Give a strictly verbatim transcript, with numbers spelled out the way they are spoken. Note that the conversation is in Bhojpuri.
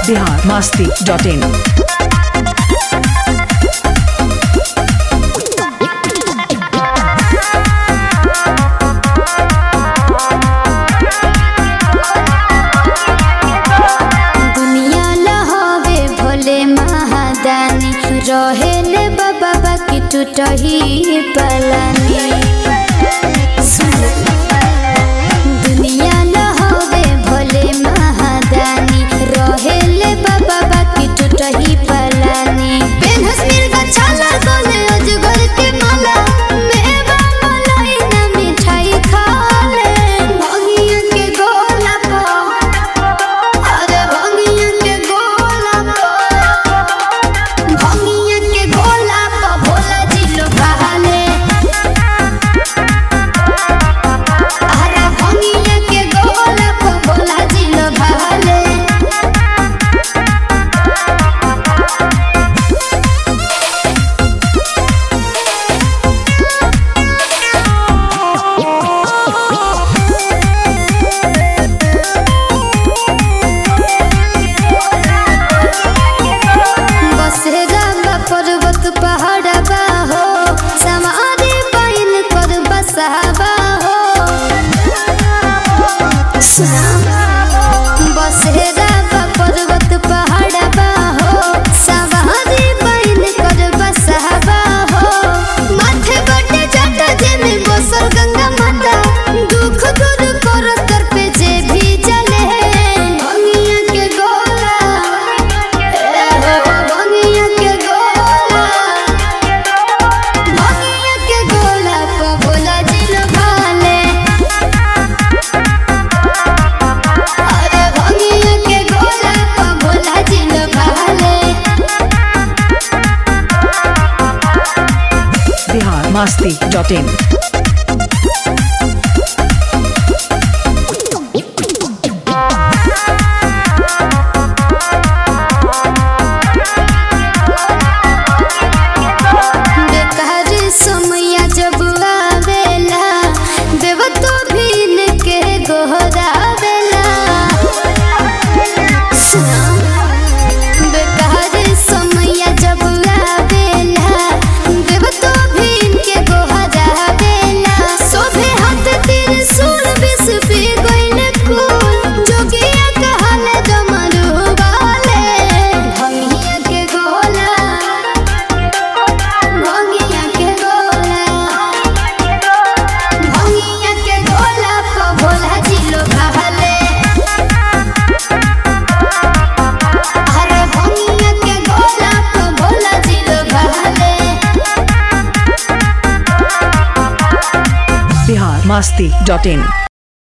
बिहार मस्ती डॉट इन। रहेले बाबा बाकी टूटही पलानी दुनिया न होवे भोले महादानी रहेले बाबा बाकी टूटही पलानी पेनहस मिर्गा छाला गोले अजगर के माला मेवा मलाई न मिठाई खाले भंगिया के गोला पो अरे भंगिया के गोला पो भंगिया के गोला पो भोला जी लो बहाले अरे भंगिया के गोला पो भोला जी लो बहाले पर्वत पहाड़बा हो समाधि पाइन कर बसहबा हो बसेरा पर्वत पहाड़बा हो समाधि पाइन कर बसहबा हो माथे बटे जटा जेमे बसल गंगा माता दुख दूर कर तर पे जे भी चले भंगिया के गोला भंगिया के गोला भंगिया के गोला पो भोला जी लो भाले अरे भंगिया के गोला पो भोला जी लो भाले। Bihar Masti dot in. बेकार समया जब आवेला देव तो भीन के गोहरावेला बेकार समया जब आवेला देव तो भीन के गोहरावेला सोभे हाथ तीर सुर बिस पी गइल कुल जोगिया कहले डमरू वाले भंगिया के गोला भंगिया के गोला भंगिया के गोला पो भोला जी लो बहाले अरे भंगिया के गोला पो भोला जी लो बहाले। बिहार मस्ती डॉट इन।